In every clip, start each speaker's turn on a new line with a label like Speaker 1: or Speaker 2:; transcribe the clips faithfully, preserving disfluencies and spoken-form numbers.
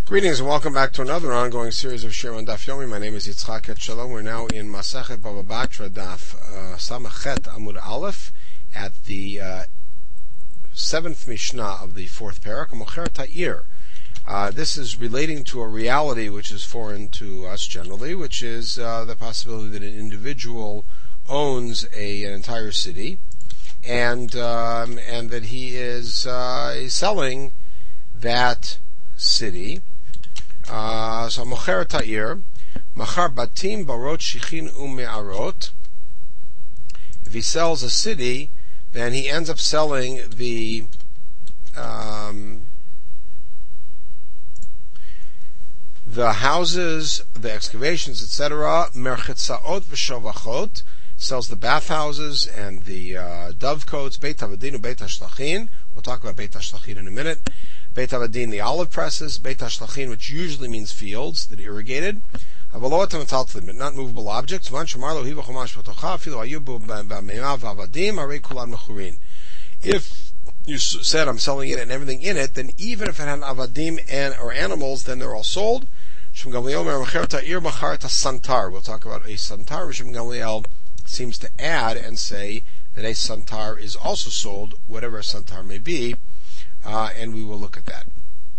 Speaker 1: Greetings and welcome back to another ongoing series of Shir on Daf Yomi. My name is Yitzchak Etshalom. We're now in Masechet Baba Batra Daf uh, Samachet Amud Aleph at the uh, seventh Mishnah of the fourth parak, Mocher Ta'ir. Uh, this is relating to a reality which is foreign to us generally, which is uh, the possibility that an individual owns a, an entire city, and um, and that he is uh, selling that city. Uh, so Mocher Ta'ir, Machar Batim Barot Shichin Ume'arot. If he sells a city, then he ends up selling the um, the houses, the excavations, et cetera. Merchetzaot v'shovachot, sells the bathhouses and the uh, dovecotes. Beit Havadin u'Beit Hashlachin. We'll talk about Beit Hashlachin in a minute. Beit Havadin, the olive presses. Beit Hashlachin, which usually means fields that are irrigated. Avalot metaltalin, but not movable objects. Man shamarlo hiva chomash v'tocha afilu ayubu b'meimav avadim harei kulan mechurin. If you said I'm selling it and everything in it, then even if it had avadim and or animals, then they're all sold. Shem Gamliel mer mecher ta'ir machar santar. We'll talk about a santar. Shem Gamliel seems to add and say that a santar is also sold, whatever a santar may be. Uh, and we will look at that.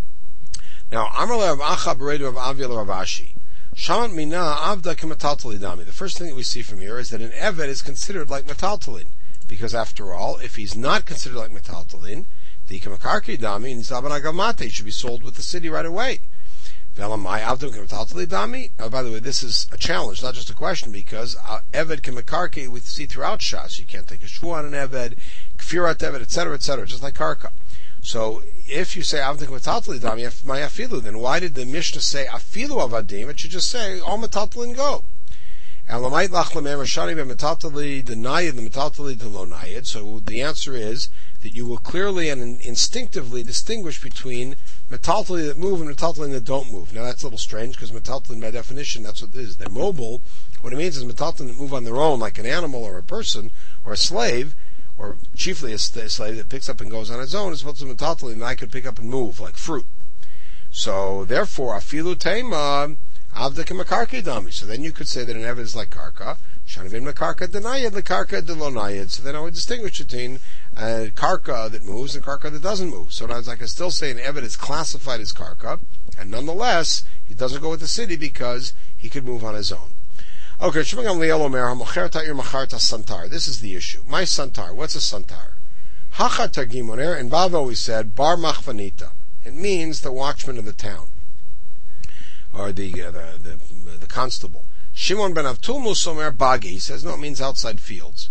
Speaker 1: Now, Amar Rav Acha Beredu Rav Avia Rav Ashi. Shaman Mina Avda K'Metaltalin Dami. The first thing that we see from here is that an Eved is considered like Metaltalin. Because after all, if he's not considered like Metaltalin, the K'Mekarki Dami and Zaban Agamate should be sold with the city right away. Velamai Avda K'Metaltalin Dami. Oh, by the way, this is a challenge, not just a question, because uh, Eved K'Mekarki we see throughout Shas. You can't take a Shvu on an Eved, Kfirat Eved, et cetera, et cetera, just like Karka. So, if you say Avdik Metaltalin Dami, my Afilu, then why did the Mishnah say Afilu Avadim? It should just say all Metaltalin go. Elamait Lachlamem Rashani Metaltali Denayid the Metaltali Delonayid. So the answer is that you will clearly and instinctively distinguish between Metaltali that move and Metaltalin that don't move. Now that's a little strange because Metaltalin by definition that's what it is. They're mobile. What it means is Metaltalin that move on their own like an animal or a person or a slave, or chiefly a slave that picks up and goes on its own, is supposed to be metaltalin, and I could pick up and move, like fruit. So, therefore, afilu tema avda k'makarka dami. So then you could say that an Eved is like karka. Shanavin makarka denayid, the karka delonayid. So then I would distinguish between uh, karka that moves and karka that doesn't move. So I can still say an Eved is classified as karka, and nonetheless, he doesn't go with the city because he could move on his own. Okay, this is the issue. My santar, what's a santar? Hacha targimoner, and Bav always said, bar machvanita. It means the watchman of the town, or the uh, the, the the constable. Shimon ben Avtul musomer bagi. He says no, it means outside fields.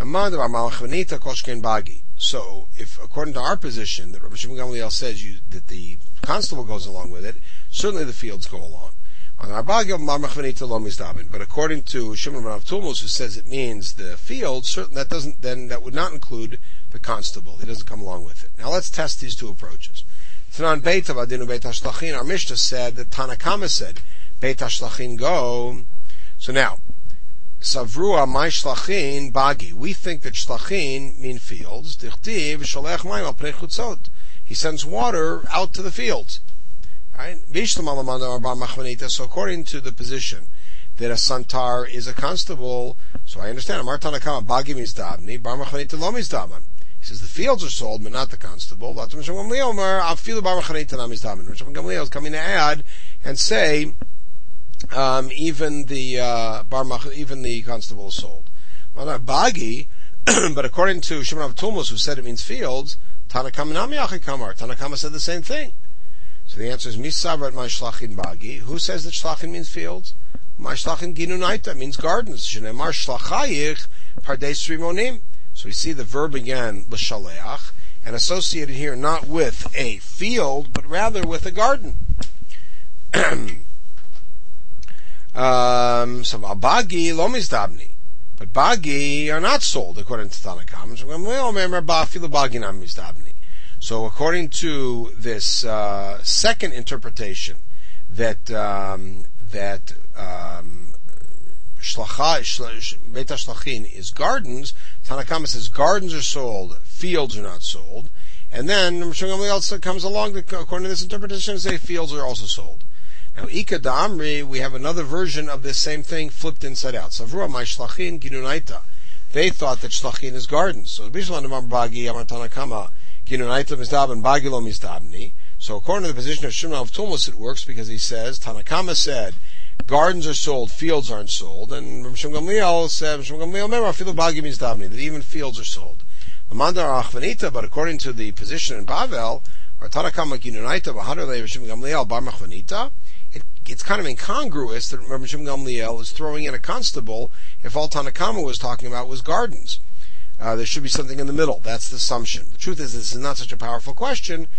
Speaker 1: So, if according to our position, that Rabbi Shimon Gamliel says you, that the constable goes along with it, certainly the fields go along. But according to Shimon ben Avtulmus, who says it means the field, certain that doesn't then that would not include the constable. He doesn't come along with it. Now let's test these two approaches. Tanan Beit Havadin Beit Hashlachin. Our Mishnah said that Tanakama said Beit Hashlachin go. So now Savrua my Shlachin Bagi. We think that Shlachin mean fields. Dichtiv Sholech Mayim al Pnei Chutzot. He sends water out to the fields. Right? So according to the position that a santar is a constable, so I understand. Amar Tanakama Bagi means dabni, bar machanita lo means daman. He says the fields are sold, but not the constable. Rav Gamliel is coming to add and say um, even the uh, bar even the constable is sold. Well, not Bagi, but according to Shimon Avtulmus, who said it means fields, Tanakama Nami Achikamar. Tanakama said the same thing. So the answer is Misavrat my Shlachin Bagi. Who says that Shlachin means fields? My Shlachin Ginunaita means gardens. Shenemar Shlachayich Pardes Rimonim. So we see the verb again, L'Shaleach, and associated here not with a field, but rather with a garden. um, so Bagi lo mizdabni. But Bagi are not sold according to Tanakam. So according to this uh, second interpretation, that um, that um, Beit Hashlachin is gardens, Tanakama says gardens are sold, fields are not sold. And then Rav Shimon Gamliel comes along, to, according to this interpretation, and say fields are also sold. Now, Ika Da'amri, we have another version of this same thing flipped inside out. Savruah my shlachin ginunaita. They thought that shlachin is gardens. So, Bishlan Amar Bagi Amatanakama ginunaita mizdabin bagilo mizdabni. So, according to the position of Shimon of Tulmus, it works because he says, Tanakama said, gardens are sold, fields aren't sold. And Rav Shimon Gamliel said, Rav Shimon Gamliel, remember, filu bagi mizdabni, that even fields are sold. Amandar Achvanita, but according to the position in Bavel, or Tanakama ginunaita b'hadarle Rav Shimon Gamliel bar machvanita, It, it's kind of incongruous that Rabbi Shimon Gamliel is throwing in a constable if all Tanakama was talking about was gardens. Uh, there should be something in the middle. That's the assumption. The truth is, this is not such a powerful question.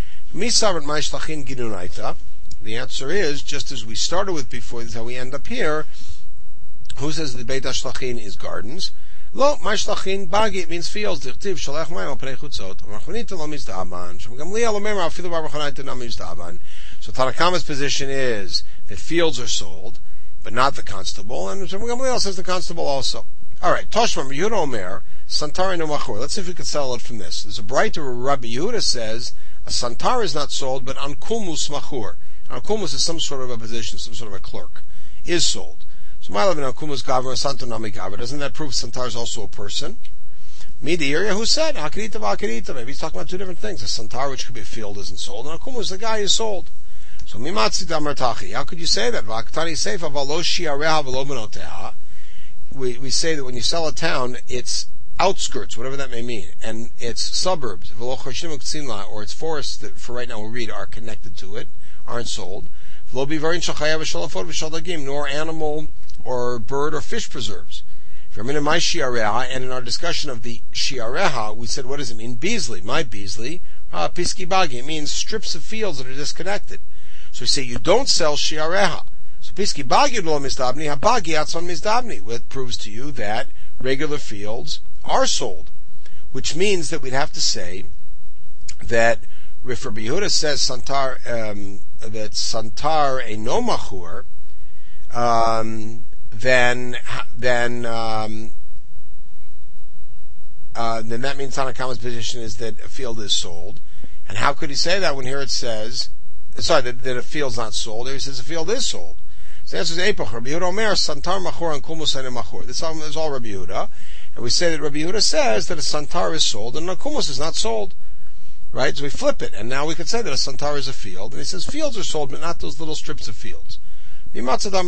Speaker 1: The answer is, just as we started with before, this is how we end up here. Who says the Beit HaShlachin is gardens? Lo, my shlachin bagi, it means fields. Dichtiv shalach mayim al pnei chutzot. Amachvanita lo mizdaban. Shimon Gamliel omer afilu bar b'chanaita nam mizdaban. So Tanakama's position is that fields are sold, but not the constable, and Shimon Gamliel says the constable also. All right, Toshma Yehuda Omer Santar no machor. Let's see if we can settle it from this. There's a brighter where Rabbi Yehuda says a santar is not sold, but ankulmus machur. Ankulmus is some sort of a position, some sort of a clerk, is sold. So my love in ankulmus gaver santo nami gaver. Doesn't that prove santar is also a person? Midi area who said hakarita v'hakarita. Maybe he's talking about two different things. A santar, which could be a field, isn't sold, and ankulmus, the guy, is sold. So mimatzi damartachi. How could you say that? V'aktani seifa v'lo shiareha v'lo benoteha. We we say that when you sell a town, it's outskirts, whatever that may mean, and it's suburbs, v'lo chashim uktzimla, or it's forests that, for right now we'll read, are connected to it, aren't sold. V'lo bivarin shachayav v'shalafot v'shaldagim, nor animal or bird or fish preserves. And in our discussion of the shiareha, we said, what does it mean? Beasley, my Beasley, ah, piski bagi. It means strips of fields that are disconnected. So we say you don't sell shiareha. So piski bagi lo mizdabni, habagi atzon mizdabni, which proves to you that regular fields are sold. Which means that we'd have to say that if Rabbi Yehuda says santar, um, that santar eino machur, um, then then um, uh, then that means Tanakama's position is that a field is sold. And how could he say that when here it says, sorry, that, that a field's not sold? Here he says a field is sold. So the answer is Epoch. Rabbi Yehuda Omer, Santar Machor and Kulmus and Machor. This is all Rabbi Yehuda. And we say that Rabbi Yehuda says that a Santar is sold and a Kulmus is not sold. Right? So we flip it. And now we could say that a Santar is a field. And he says fields are sold, but not those little strips of fields. But that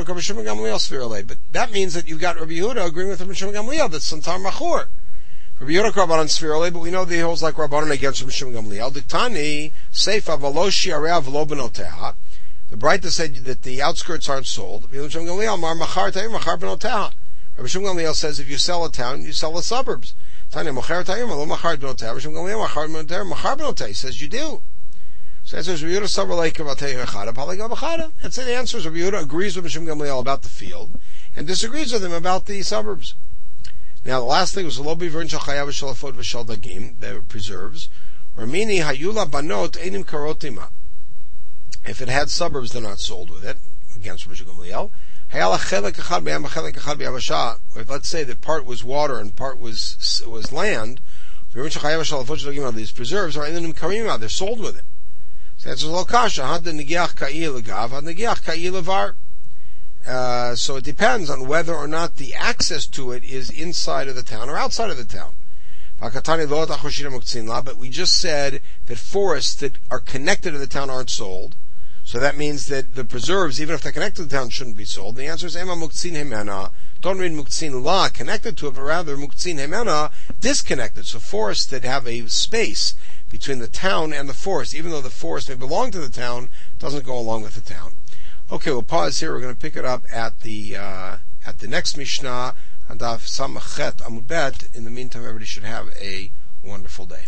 Speaker 1: means that you've got Rabbi Yehuda agreeing with Rabbi Shimon Gamliel that Santar Machor. Rabbi Yehuda Rabbanan Sfirole, but we know that he holds like Rabbanan against Rabbi Shimon Gamliel. Diktani Seifa V'lo Shiareha V'lo Benoteha. The Breita said that the outskirts aren't sold. Rabbi Shimon Gamliel Mar Machar Ta'im Machar Benoteha. Rabbi Shimon Gamliel says if you sell a town, you sell the suburbs. Tani Machar Ta'im V'lo Machar Benoteha. Rabbi Shimon Gamliel Machar Benoteha Machar Benoteha. He says you do. So the answer is Rabbi Yehuda Savar Leikav Atei Echada Palagal B'chada. That's the answer is Rabbi Yehuda agrees with Rabbi Shimon Gamliel about the field and disagrees with him about the suburbs. Now the last thing was the Lobi V'rin Shachayav V'shalafot V'shaldagim, the preserves, or mini Hayula Banot Einim Karotima. If it had suburbs, they're not sold with it, against Rabbi Shimon Gamliel. Hayala Chelek Echad B'yam Chelek Echad B'yavasha. Let's say that part was water and part was was land. V'rin Shachayav V'shalafot V'shaldagim, these preserves are Einim Karima, they're sold with it. So that's Lokasha. Had the Negiach Ka'il Legav, had Negiach Ka'il Levar. Uh, so it depends on whether or not the access to it is inside of the town or outside of the town. But we just said that forests that are connected to the town aren't sold. So that means that the preserves, even if they're connected to the town, shouldn't be sold. The answer is Ema Muktzin Hemena. Don't read Muktzin La, connected to it, but rather Muktzin Hemena, disconnected. So forests that have a space between the town and the forest, even though the forest may belong to the town, doesn't go along with the town. Okay, we'll pause here. We're going to pick it up at the uh, at the next Mishnah, and Daf Samachet Amud Bet. In the meantime, everybody should have a wonderful day.